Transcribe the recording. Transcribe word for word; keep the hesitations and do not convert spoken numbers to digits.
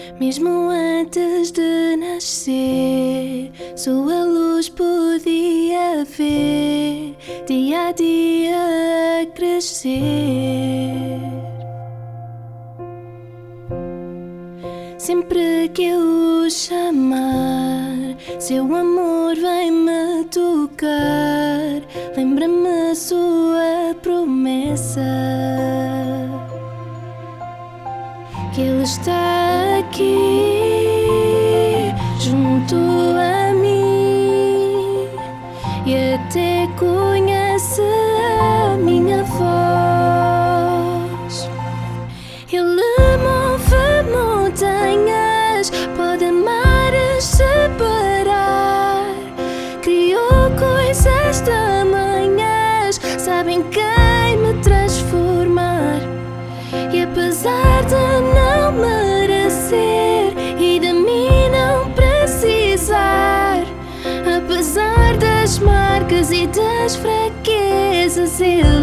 Mesmo antes de nascer, sua luz podia ver, dia a dia a crescer. Sempre que eu o chamar, seu amor vem me tocar. Lembra-me sua promessa, que Ele está aqui junto a mim e até conhece a minha voz. Ele move montanhas, pode mares separar, criou coisas tamanhas, sabe em quem me transformar. E apesar de não merecer e de mim não precisar, apesar das marcas e das fraquezas, Ele